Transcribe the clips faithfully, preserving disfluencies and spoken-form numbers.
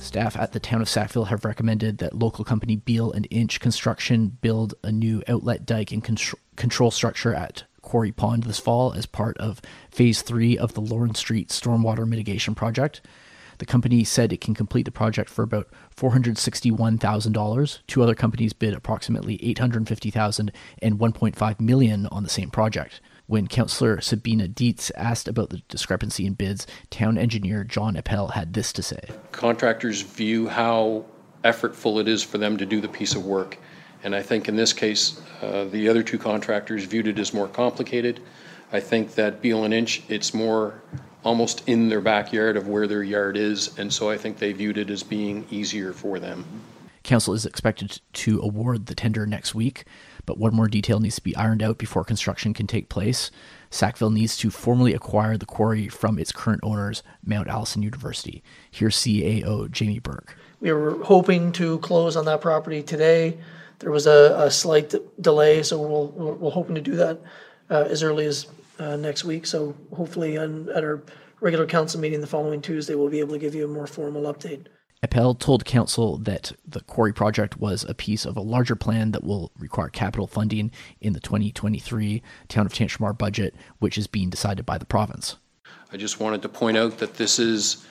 Staff at the town of Sackville have recommended that local company Beal and Inch Construction build a new outlet dike and contr- control structure at Quarry Pond this fall as part of Phase three of the Lawrence Street Stormwater Mitigation Project. The company said it can complete the project for about four hundred sixty-one thousand dollars. Two other companies bid approximately eight hundred fifty thousand dollars and one point five million dollars on the same project. When Councillor Sabina Dietz asked about the discrepancy in bids, town engineer John Appel had this to say. Contractors view how effortful it is for them to do the piece of work. And I think in this case, uh, the other two contractors viewed it as more complicated. I think that Beal and Inch, it's more almost in their backyard of where their yard is. And so I think they viewed it as being easier for them. Council is expected to award the tender next week, but one more detail needs to be ironed out before construction can take place. Sackville needs to formally acquire the quarry from its current owners, Mount Allison University. Here's C A O Jamie Burke. We were hoping to close on that property today. There was a, a slight d- delay, so we'll, we're, we're hoping to do that uh, as early as uh, next week. So hopefully on, at our regular council meeting the following Tuesday, we'll be able to give you a more formal update. Appel told council that the quarry project was a piece of a larger plan that will require capital funding in the twenty twenty-three Town of Tantramar budget, which is being decided by the province. I just wanted to point out that this is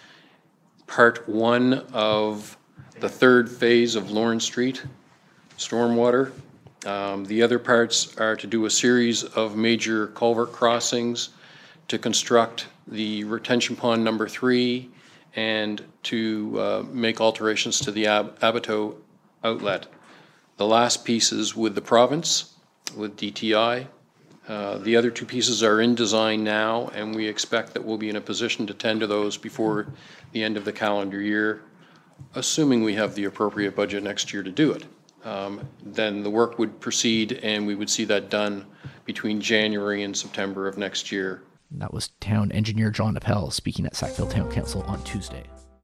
part one of the third phase of Lawrence Street stormwater. Um, the other parts are to do a series of major culvert crossings, to construct the retention pond number three, and to uh, make alterations to the Ab- Abateau outlet. The last piece is with the province, with D T I. Uh, the other two pieces are in design now, and we expect that we'll be in a position to tender those before the end of the calendar year, assuming we have the appropriate budget next year to do it. Um, then the work would proceed, and we would see that done between January and September of next year. That was town engineer John Appel speaking at Sackville Town Council on Tuesday.